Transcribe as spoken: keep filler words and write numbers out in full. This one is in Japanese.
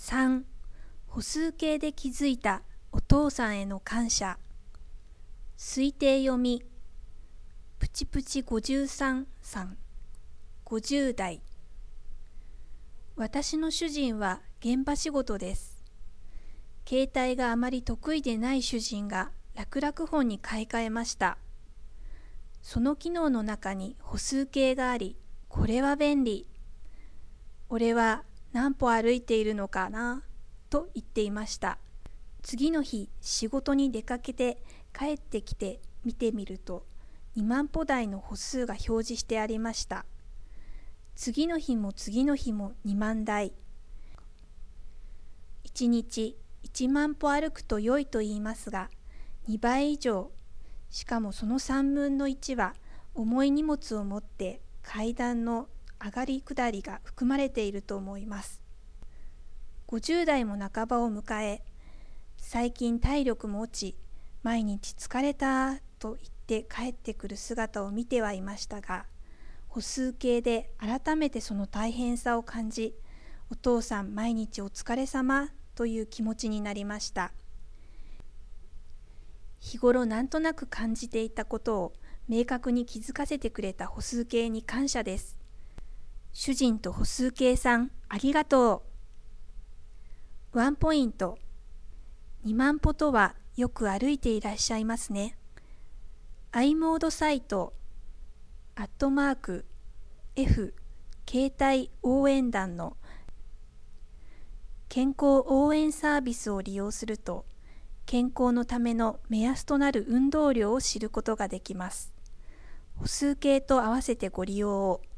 さん、歩数計で気づいたお父さんへの感謝。推定読み、プチプチごじゅうさんさん、ごじゅう代。私の主人は現場仕事です。携帯があまり得意でない主人が楽々本に買い替えました。その機能の中に歩数計があり、これは便利。俺は何歩歩いているのかなと言っていました。次の日、仕事に出かけて帰ってきて見てみると、にまん歩台の歩数が表示してありました。次の日も次の日もにまん台。いちにちいちまん歩歩くと良いと言いますが、にばい以上、しかもそのさんぶんのいちは重い荷物を持って階段の上がり下りが含まれていると思います。ごじゅう代も半ばを迎え、最近体力も落ち、毎日疲れたと言って帰ってくる姿を見てはいましたが、歩数計で改めてその大変さを感じ、お父さん毎日お疲れ様という気持ちになりました。日頃なんとなく感じていたことを明確に気づかせてくれた歩数計に感謝です。主人と歩数計さん、ありがとう。ワンポイント。にまん歩とはよく歩いていらっしゃいますね。i モードサイト、アットマーク、F、携帯応援団の健康応援サービスを利用すると、健康のための目安となる運動量を知ることができます。歩数計と合わせてご利用を。